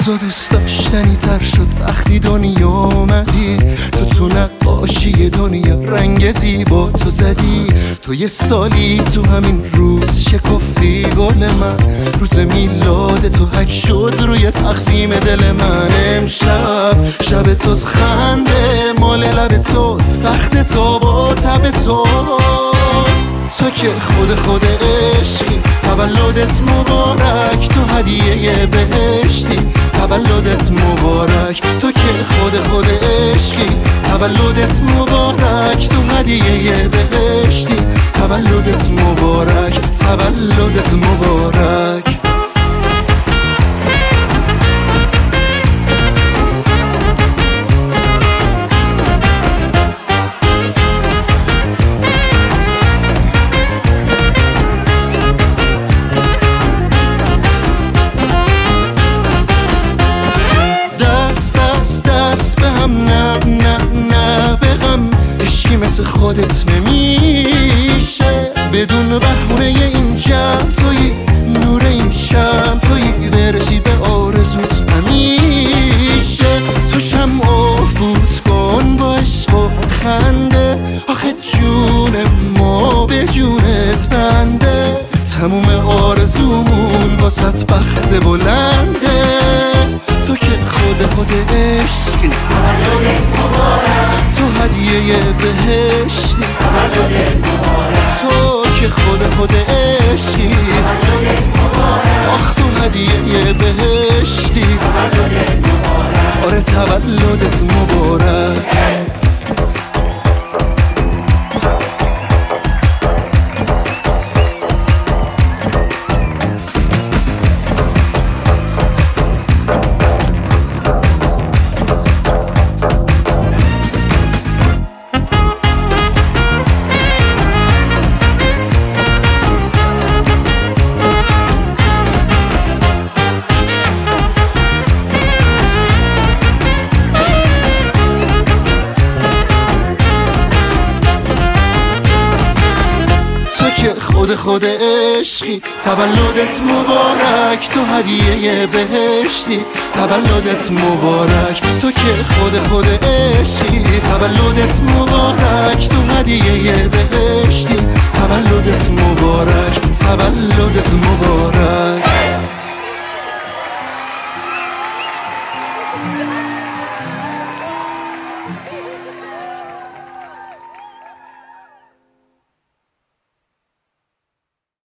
تو دوست داشتنی تر شد وقتی دنیا اومدی. تو نقاشی دنیا رنگ زیبا تو زدی. تو یه سالی تو همین روز شکفتی گل من. روز میلاد تو حک شد روی تخفیم دل من. امشب شب توست، خنده مال لب توست، وقت تو با تب توست. تو که خود عشقی، تولدت مبارک، تو هدیه بهشتی، تولدت مبارک. تو که خود عشقی، تولدت مبارک، تو هدیه بهشتی، تولدت مبارک، تولدت مبارک. مثل خودت نمیشه بدون بهونه این جمع توی نور این شم توی برسی به آرزوت همیشه. تو شمع فوت کن با عشق و خنده، آخه جون ما به جونت بنده. تموم آرزومون واسط بخت بلنده. تو که خود عشقی، تولدت مبارک، تو هدیه بهشتی، تولدت مبارک. تو که خود عشقی، تولدت مبارک، آخ تو هدیه بهشتی، تولدت مبارک. آره تولدت مبارک. خود عشقی، تولدت مبارک، تو هدیه بهشتی، تولدت مبارک. تو که خود عشقی، تولدت مبارک، تو هدیه بهشتی، تولدت مبارک، تولدت مبارک.